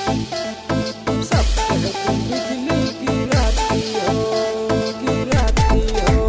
सब पे तुम बिजली गिराती हो, गिराती हो।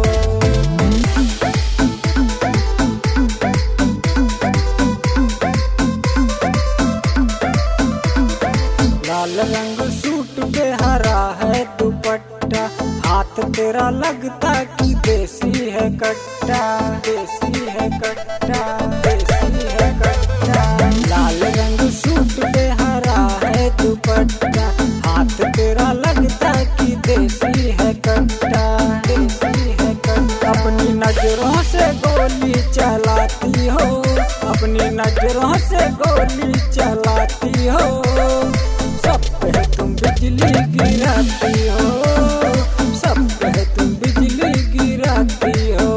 लाल रंग सूट पे हरा है दुपट्टा, हाथ तेरा लगता कि देसी है कट्टा, देसी है कट्टा, देसी है कट्टा। लाल रंग सूट पे हरा है दुपट्टा, हाथ तेरा लगता कि देसी है कट्टा, देसी है कट्टा। अपनी नजरों से गोली चलाती हो, अपनी नजरों से गोली चलाती हो। सब पे तुम बिजली गिराती हो, सब पे तुम बिजली गिराती हो।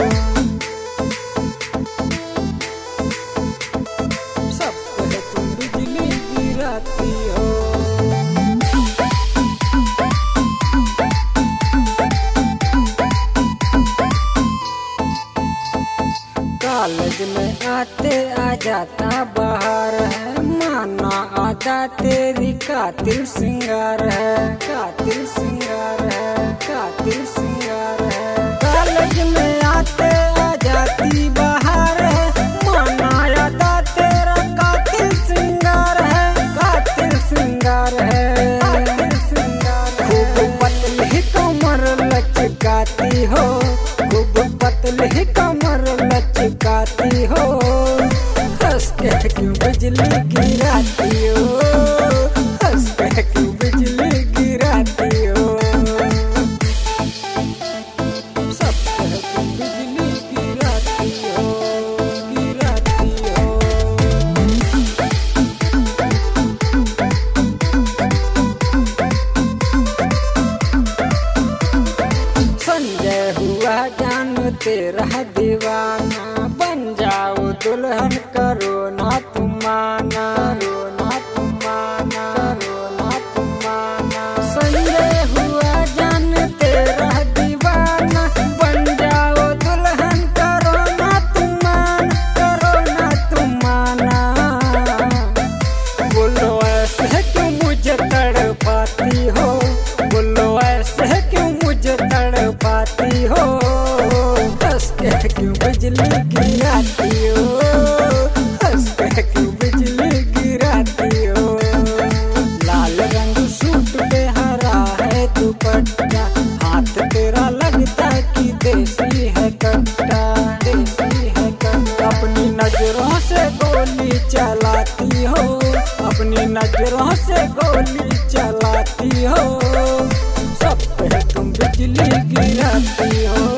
सब पे तुम बिजली गिराती हो। कॉलेज में आते आ जाता बाहर है, माना आधा तेरी कातिल सिंगार है, कातिल सिंगार है, कातिल सिंगार है। कॉलेज में आते आ जाती बाहर है, माना आधा तेरा कातिल सिंगार है, कातिल सिंगार है, कातिल सिंगार। खूब पतली कमर लचकाती हो, खूब पतली कमर लचकाती हो। हंस के क्यों बिजली गिराती हो, हंस के क्यों बिजली गिराती हो। सब पे तुम बिजली गिराती हो, गिराती हो। संजय हुआ जान तेरा दीवाना, बन जाओ दुल्हन करो ना तुम माना, करो ना तुम माना, करो ना तुम माना। संजय हुआ जान तेरा दीवाना, बन जाओ दुल्हन करो ना तुम मान, करो ना तुम माना। बोलो ऐसे क्यों मुझे तड़पाती हो, बोलो ऐसे क्यों मुझे तड़पाती हो। हंस के क्यों बिजली गिराती हो, हंस के क्यों बिजली गिराती हो। लाल रंग सूट पे हरा है दुपट्टा, हाथ तेरा लगता कि देसी है कट्टा, देसी है कट्टा। अपनी नजरों से गोली चलाती हो, अपनी नजरों से गोली चलाती हो। सब पे तुम बिजली गिराती हो।